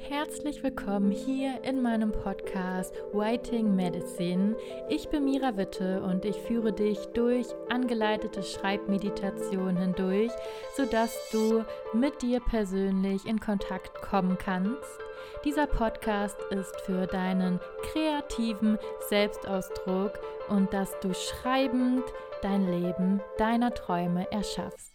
Herzlich willkommen hier in meinem Podcast Writing Medicine. Ich bin Mira Witte und ich führe dich durch angeleitete Schreibmeditationen hindurch, sodass du mit dir persönlich in Kontakt kommen kannst. Dieser Podcast ist für deinen kreativen Selbstausdruck und dass du schreibend dein Leben deiner Träume erschaffst.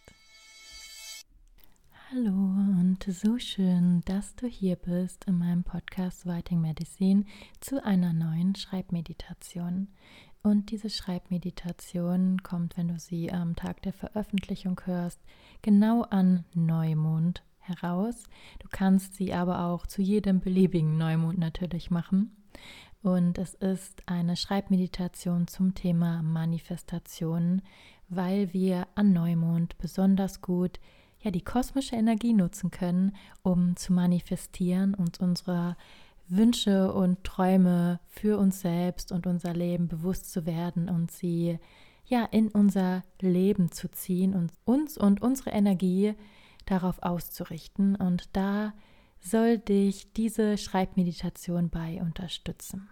Hallo und so schön, dass du hier bist in meinem Podcast Writing Medicine zu einer neuen Schreibmeditation. Und diese Schreibmeditation kommt, wenn du sie am Tag der Veröffentlichung hörst, genau an Neumond heraus. Du kannst sie aber auch zu jedem beliebigen Neumond natürlich machen. Und es ist eine Schreibmeditation zum Thema Manifestation, weil wir an Neumond besonders gut die kosmische Energie nutzen können, um zu manifestieren und unsere Wünsche und Träume für uns selbst und unser Leben bewusst zu werden und sie in unser Leben zu ziehen und uns und unsere Energie darauf auszurichten. Und da soll dich diese Schreibmeditation bei unterstützen.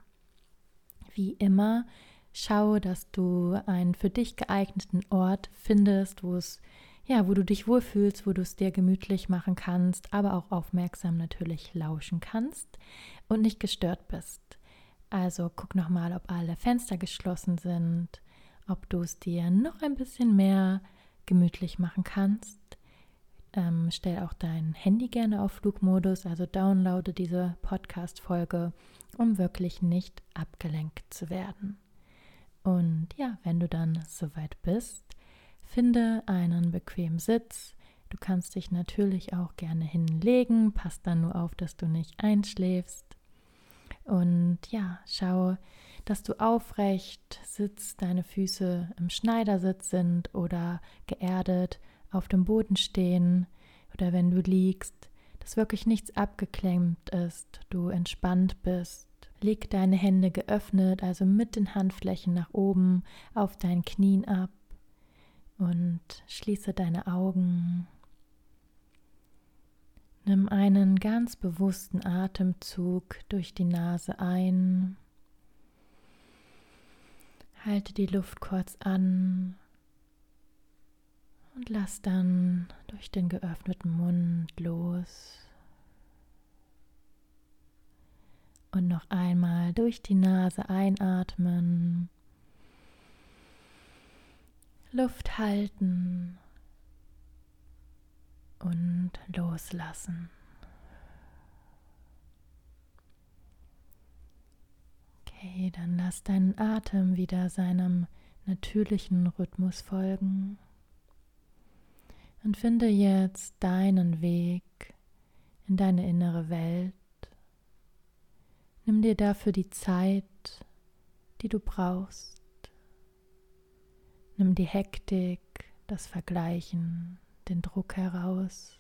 Wie immer, schau, dass du einen für dich geeigneten Ort findest, wo du dich wohlfühlst, wo du es dir gemütlich machen kannst, aber auch aufmerksam natürlich lauschen kannst und nicht gestört bist. Also guck nochmal, ob alle Fenster geschlossen sind, ob du es dir noch ein bisschen mehr gemütlich machen kannst. Stell auch dein Handy gerne auf Flugmodus, also downloade diese Podcast-Folge, um wirklich nicht abgelenkt zu werden. Und wenn du dann soweit bist, finde einen bequemen Sitz. Du kannst dich natürlich auch gerne hinlegen, pass dann nur auf, dass du nicht einschläfst. Und schau, dass du aufrecht sitzt, deine Füße im Schneidersitz sind oder geerdet auf dem Boden stehen oder wenn du liegst, dass wirklich nichts abgeklemmt ist, du entspannt bist. Leg deine Hände geöffnet, also mit den Handflächen nach oben auf deinen Knien ab. Und schließe deine Augen. Nimm einen ganz bewussten Atemzug durch die Nase ein. Halte die Luft kurz an und lass dann durch den geöffneten Mund los. Und noch einmal durch die Nase einatmen. Luft halten und loslassen. Okay, dann lass deinen Atem wieder seinem natürlichen Rhythmus folgen und finde jetzt deinen Weg in deine innere Welt. Nimm dir dafür die Zeit, die du brauchst. Nimm die Hektik, das Vergleichen, den Druck heraus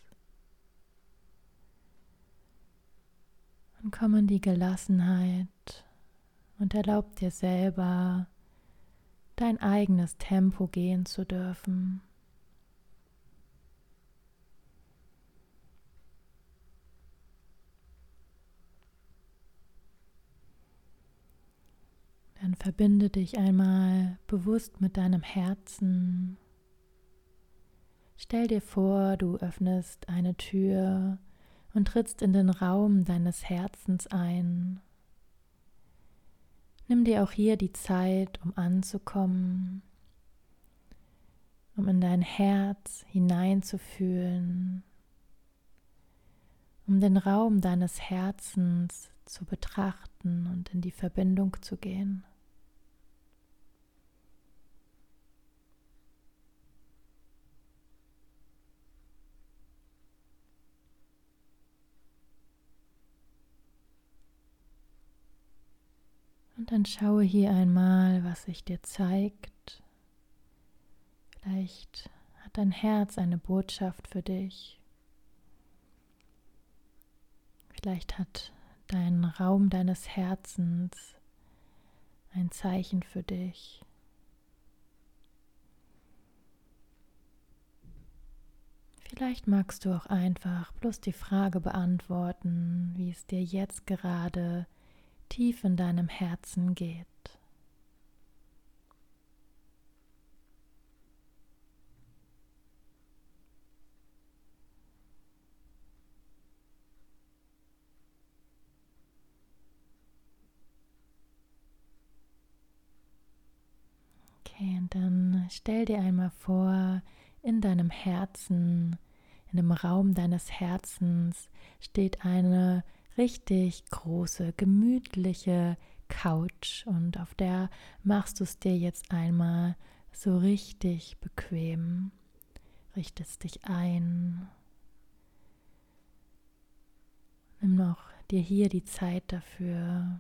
und komm in die Gelassenheit und erlaub dir selber, dein eigenes Tempo gehen zu dürfen. Dann verbinde dich einmal bewusst mit deinem Herzen. Stell dir vor, du öffnest eine Tür und trittst in den Raum deines Herzens ein. Nimm dir auch hier die Zeit, um anzukommen, um in dein Herz hineinzufühlen, um den Raum deines Herzens zu betrachten und in die Verbindung zu gehen. Und dann schaue hier einmal, was sich dir zeigt. Vielleicht hat dein Herz eine Botschaft für dich. Vielleicht hat dein Raum deines Herzens ein Zeichen für dich. Vielleicht magst du auch einfach bloß die Frage beantworten, wie es dir jetzt gerade tief in deinem Herzen geht. Okay, und dann stell dir einmal vor, in deinem Herzen, in dem Raum deines Herzens steht eine richtig große, gemütliche Couch und auf der machst du es dir jetzt einmal so richtig bequem, richtest dich ein, nimm noch dir hier die Zeit dafür.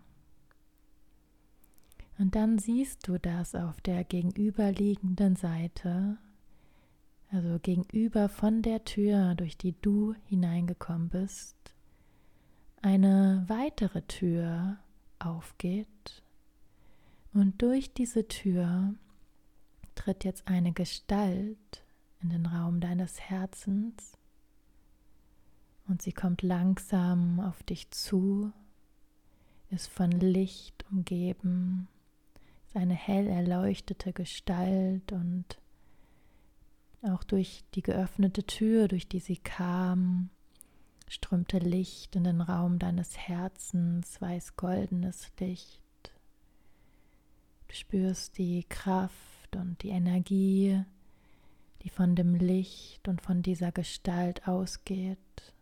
Und dann siehst du, dass auf der gegenüberliegenden Seite, also gegenüber von der Tür, durch die du hineingekommen bist, eine weitere Tür aufgeht. Und durch diese Tür tritt jetzt eine Gestalt in den Raum deines Herzens und sie kommt langsam auf dich zu, ist von Licht umgeben, ist eine hell erleuchtete Gestalt und auch durch die geöffnete Tür, durch die sie kam, strömte Licht in den Raum deines Herzens, weiß-goldenes Licht. Du spürst die Kraft und die Energie, die von dem Licht und von dieser Gestalt ausgeht.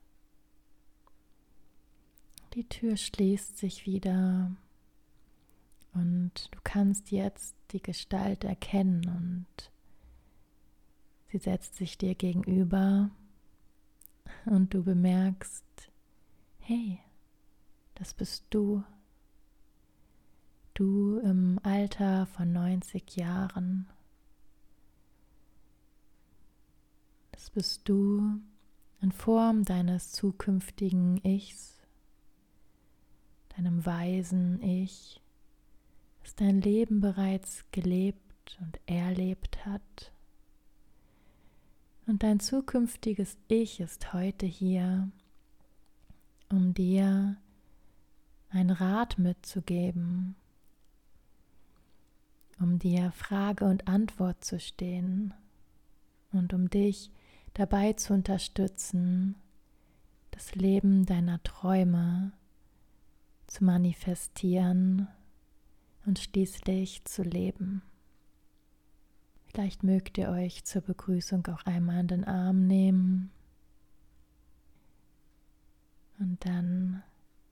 Die Tür schließt sich wieder und du kannst jetzt die Gestalt erkennen und sie setzt sich dir gegenüber und du bemerkst, hey, das bist du. Du im Alter von 90 Jahren. Das bist du in Form deines zukünftigen Ichs, deinem weisen Ich, das dein Leben bereits gelebt und erlebt hat. Und dein zukünftiges Ich ist heute hier, um dir einen Rat mitzugeben, um dir Frage und Antwort zu stehen und um dich dabei zu unterstützen, das Leben deiner Träume zu manifestieren und schließlich zu leben. Vielleicht mögt ihr euch zur Begrüßung auch einmal in den Arm nehmen und dann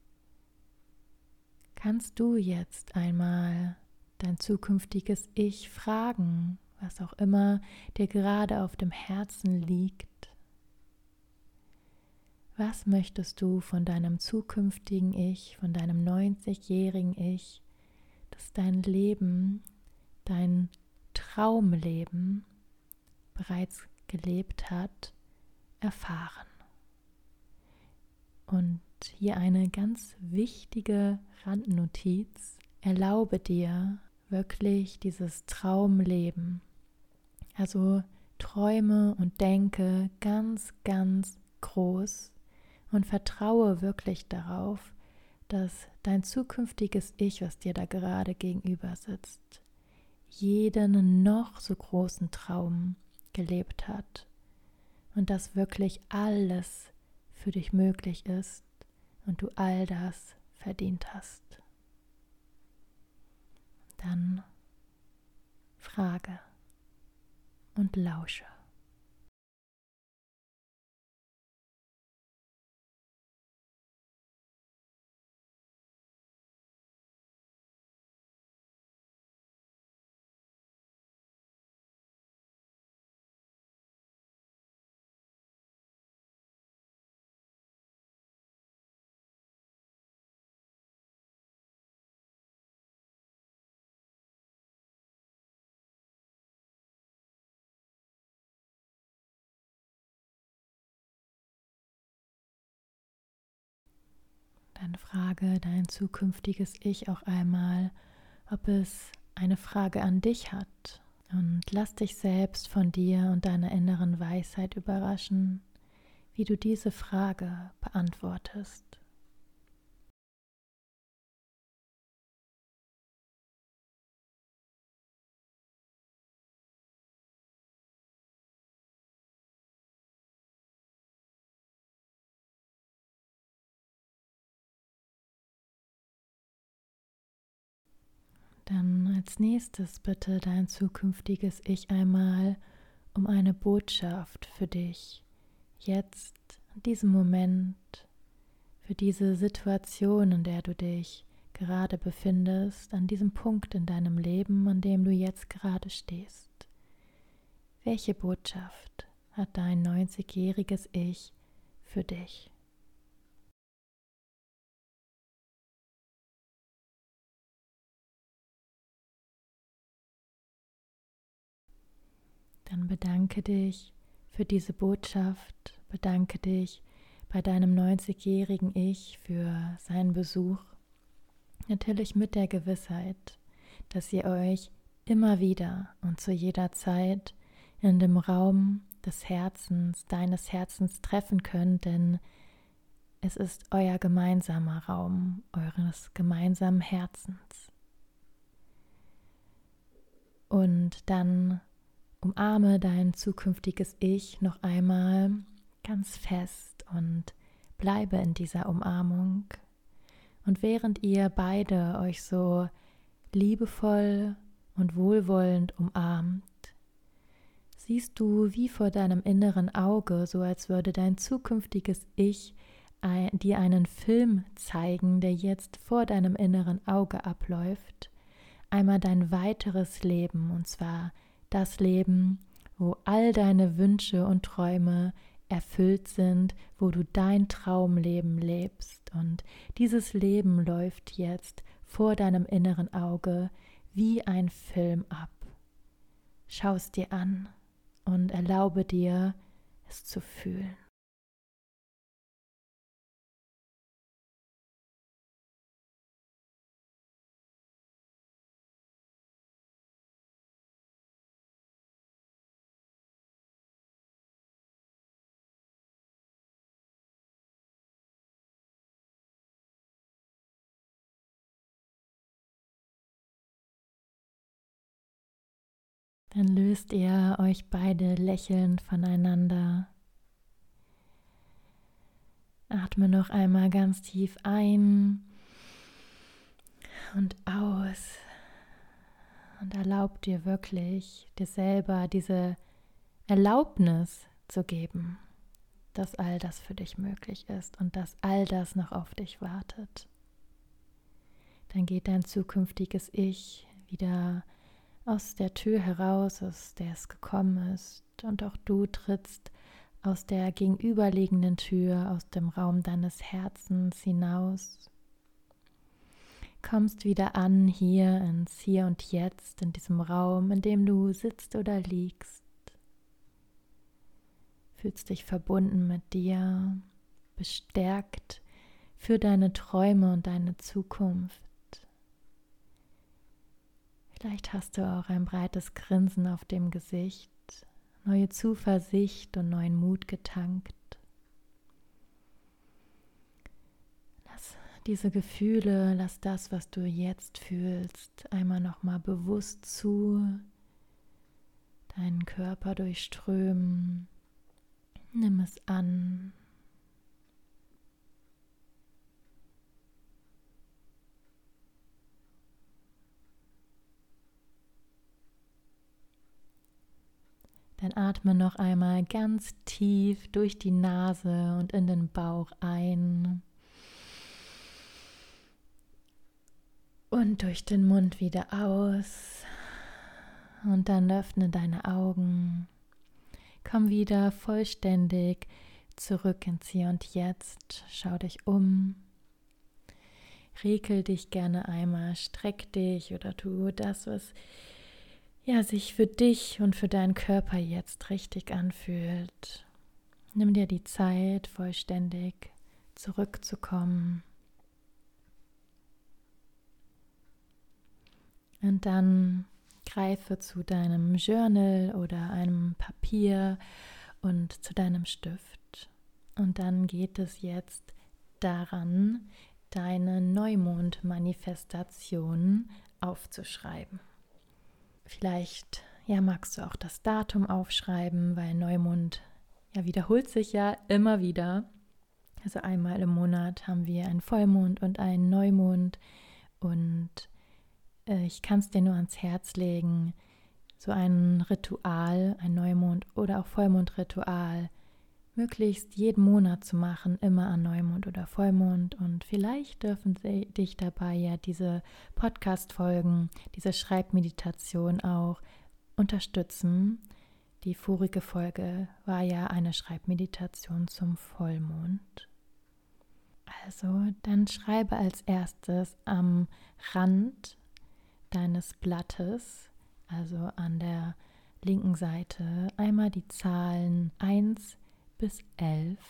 kannst du jetzt einmal dein zukünftiges Ich fragen, was auch immer dir gerade auf dem Herzen liegt. Was möchtest du von deinem zukünftigen Ich, von deinem 90-jährigen Ich, das dein Leben, dein Traumleben bereits gelebt hat, erfahren? Und hier eine ganz wichtige Randnotiz: Erlaube dir wirklich dieses Traumleben. Also träume und denke ganz, ganz groß und vertraue wirklich darauf, dass dein zukünftiges Ich, was dir da gerade gegenüber sitzt, jeden noch so großen Traum gelebt hat und dass wirklich alles für dich möglich ist und du all das verdient hast. Dann frage und lausche. Dann frage dein zukünftiges Ich auch einmal, ob es eine Frage an dich hat. Und lass dich selbst von dir und deiner inneren Weisheit überraschen. wie du diese Frage beantwortest. Dann als nächstes bitte dein zukünftiges Ich einmal um eine Botschaft für dich, jetzt, in diesem Moment, für diese Situation, in der du dich gerade befindest, an diesem Punkt in deinem Leben, an dem du jetzt gerade stehst. Welche Botschaft hat dein 90-jähriges Ich für dich? Dann bedanke dich für diese Botschaft, bedanke dich bei deinem 90-jährigen Ich für seinen Besuch. Natürlich mit der Gewissheit, dass ihr euch immer wieder und zu jeder Zeit in dem Raum des Herzens, deines Herzens treffen könnt, denn es ist euer gemeinsamer Raum, eures gemeinsamen Herzens. Und dann umarme dein zukünftiges Ich noch einmal ganz fest und bleibe in dieser Umarmung. Und während ihr beide euch so liebevoll und wohlwollend umarmt, siehst du wie vor deinem inneren Auge, so als würde dein zukünftiges Ich dir einen Film zeigen, der jetzt vor deinem inneren Auge abläuft, einmal dein weiteres Leben, und zwar das Leben, wo all deine Wünsche und Träume erfüllt sind, wo du dein Traumleben lebst. Und dieses Leben läuft jetzt vor deinem inneren Auge wie ein Film ab. Schau es dir an und erlaube dir, es zu fühlen. Dann löst ihr euch beide lächelnd voneinander. Atme noch einmal ganz tief ein und aus und erlaub dir wirklich, dir selber diese Erlaubnis zu geben, dass all das für dich möglich ist und dass all das noch auf dich wartet. Dann geht dein zukünftiges Ich wieder aus der Tür heraus, aus der es gekommen ist, und auch du trittst aus der gegenüberliegenden Tür, aus dem Raum deines Herzens hinaus. Kommst wieder an hier ins Hier und Jetzt, in diesem Raum, in dem du sitzt oder liegst. Fühlst dich verbunden mit dir, bestärkt für deine Träume und deine Zukunft. Vielleicht hast du auch ein breites Grinsen auf dem Gesicht, neue Zuversicht und neuen Mut getankt. Lass diese Gefühle, lass das, was du jetzt fühlst, einmal nochmal bewusst zu, deinen Körper durchströmen. Nimm es an. Dann atme noch einmal ganz tief durch die Nase und in den Bauch ein und durch den Mund wieder aus. Und dann öffne deine Augen. Komm wieder vollständig zurück ins Hier und Jetzt. Schau dich um. Regel dich gerne einmal, streck dich oder tu das, was sich für dich und für deinen Körper jetzt richtig anfühlt. Nimm dir die Zeit, vollständig zurückzukommen. Und dann greife zu deinem Journal oder einem Papier und zu deinem Stift Und dann geht es jetzt daran, deine Neumond-Manifestation aufzuschreiben. Vielleicht magst du auch das Datum aufschreiben, weil Neumond wiederholt sich ja immer wieder. Also einmal im Monat haben wir einen Vollmond und einen Neumond. Und ich kann es dir nur ans Herz legen, so ein Ritual, ein Neumond- oder auch Vollmondritual, möglichst jeden Monat zu machen, immer an Neumond oder Vollmond. Und vielleicht dürfen dich dabei ja diese Podcast-Folgen, diese Schreibmeditation auch unterstützen. Die vorige Folge war ja eine Schreibmeditation zum Vollmond. Also dann schreibe als erstes am Rand deines Blattes, also an der linken Seite, einmal die Zahlen 1 bis 11.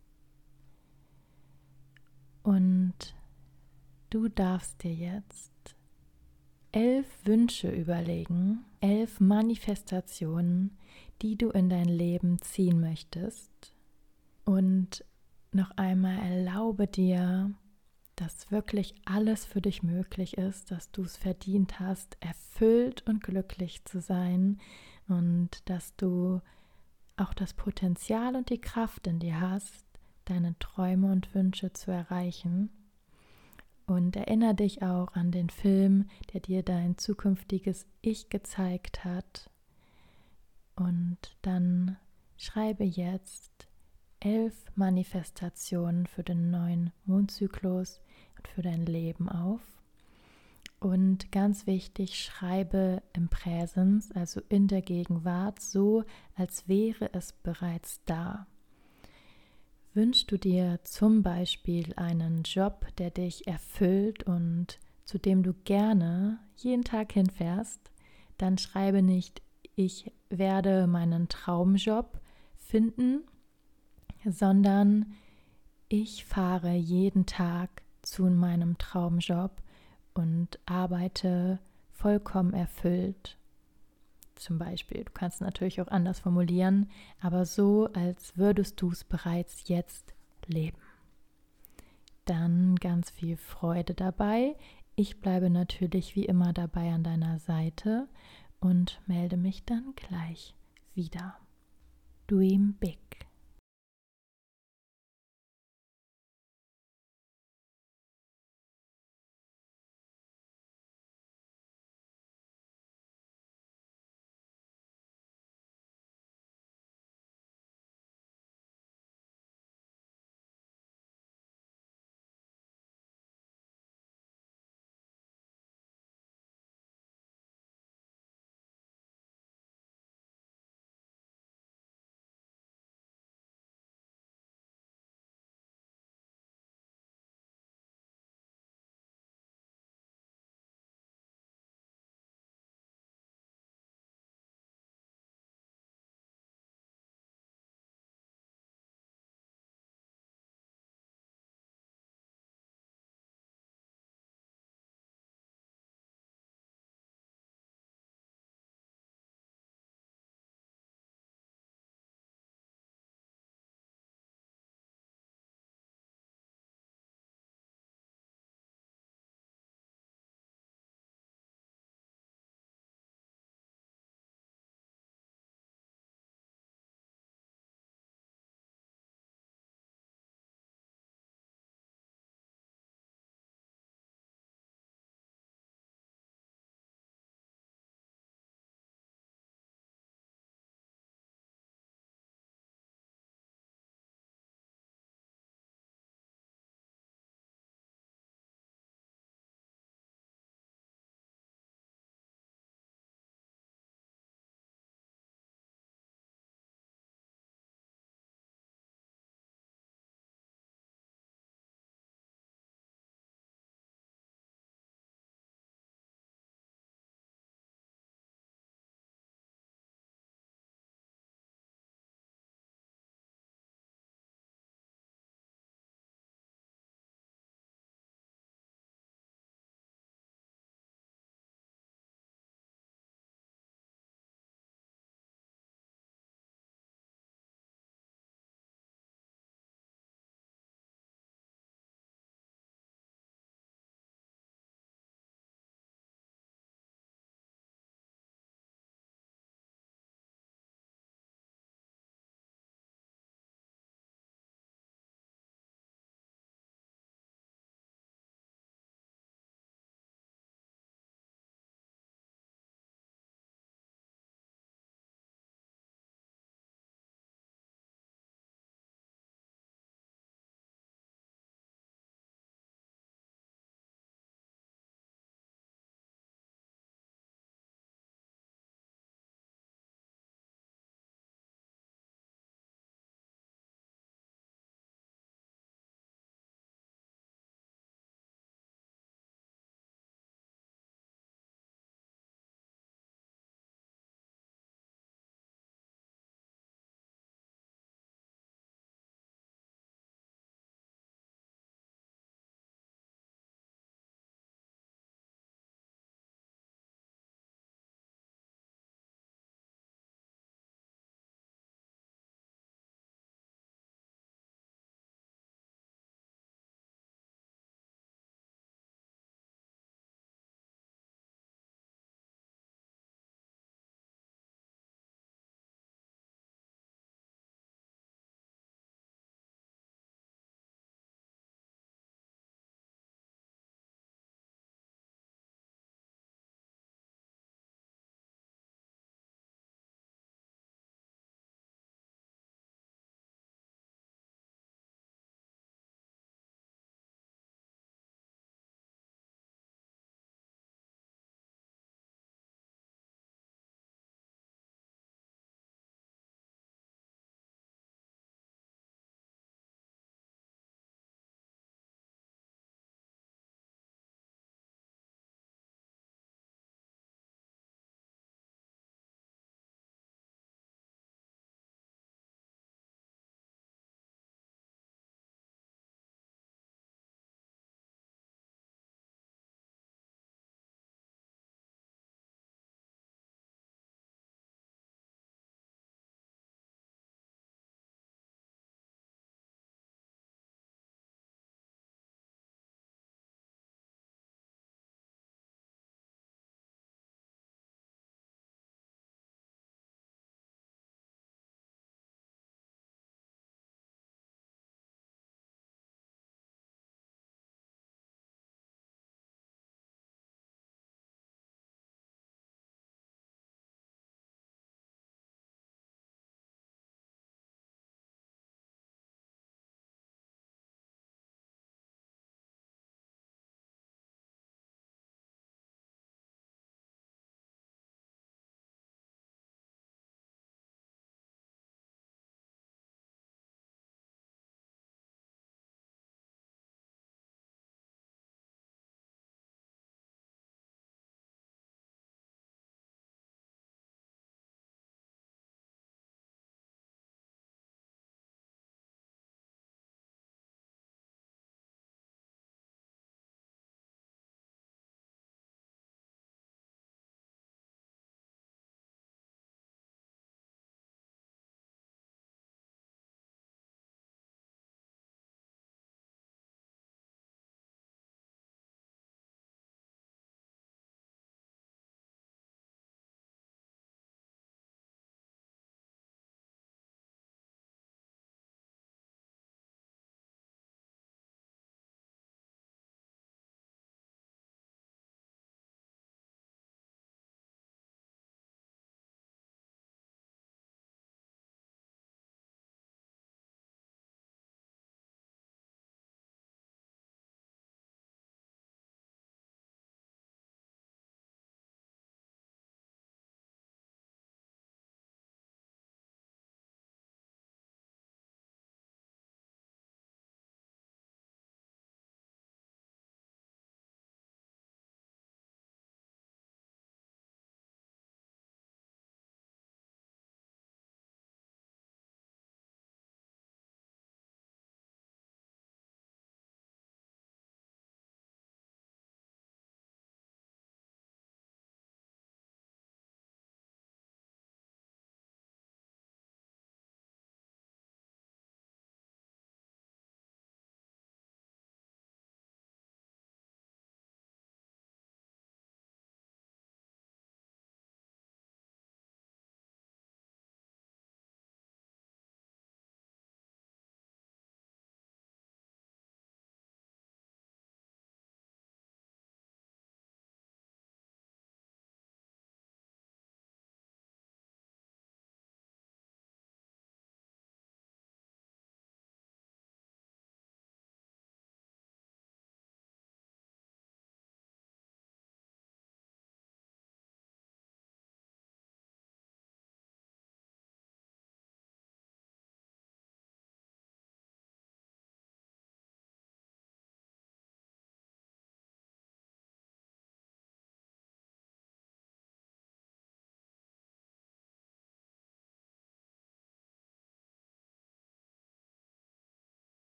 Und du darfst dir jetzt 11 Wünsche überlegen, 11 Manifestationen, die du in dein Leben ziehen möchtest. Und noch einmal erlaube dir, dass wirklich alles für dich möglich ist, dass du es verdient hast, erfüllt und glücklich zu sein und dass du auch das Potenzial und die Kraft in dir hast, deine Träume und Wünsche zu erreichen. Und erinnere dich auch an den Film, der dir dein zukünftiges Ich gezeigt hat. Und dann schreibe jetzt 11 Manifestationen für den neuen Mondzyklus und für dein Leben auf. Und ganz wichtig, schreibe im Präsens, also in der Gegenwart, so, als wäre es bereits da. Wünschst du dir zum Beispiel einen Job, der dich erfüllt und zu dem du gerne jeden Tag hinfährst, dann schreibe nicht, ich werde meinen Traumjob finden, sondern ich fahre jeden Tag zu meinem Traumjob und arbeite vollkommen erfüllt. Zum Beispiel, du kannst es natürlich auch anders formulieren, aber so, als würdest du es bereits jetzt leben. Dann ganz viel Freude dabei. Ich bleibe natürlich wie immer dabei an deiner Seite und melde mich dann gleich wieder. Dream big.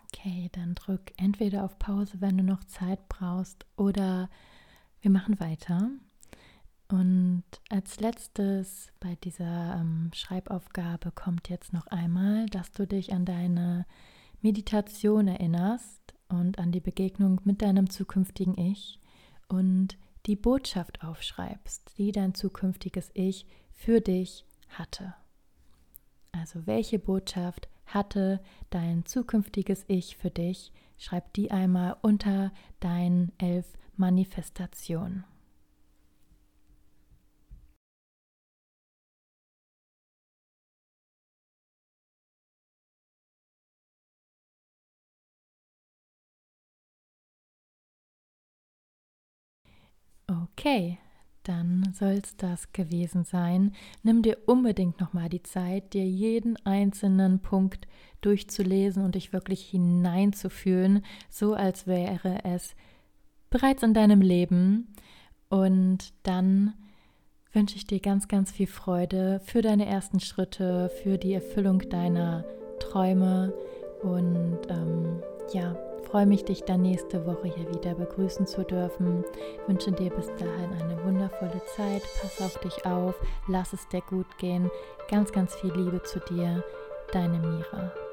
Okay, dann drück entweder auf Pause, wenn du noch Zeit brauchst, oder wir machen weiter. Und als letztes bei dieser Schreibaufgabe kommt jetzt noch einmal, dass du dich an deine Meditation erinnerst und an die Begegnung mit deinem zukünftigen Ich und die Botschaft aufschreibst, die dein zukünftiges Ich für dich hatte. Also welche Botschaft hatte dein zukünftiges Ich für dich? Schreib die einmal unter deinen 11 Manifestationen. Okay, dann soll es das gewesen sein. Nimm dir unbedingt nochmal die Zeit, dir jeden einzelnen Punkt durchzulesen und dich wirklich hineinzufühlen, so als wäre es bereits in deinem Leben. Und dann wünsche ich dir ganz, ganz viel Freude für deine ersten Schritte, für die Erfüllung deiner Träume und freue mich, dich dann nächste Woche hier wieder begrüßen zu dürfen. Ich wünsche dir bis dahin eine wundervolle Zeit. Pass auf dich auf, lass es dir gut gehen. Ganz, ganz viel Liebe zu dir. Deine Mira.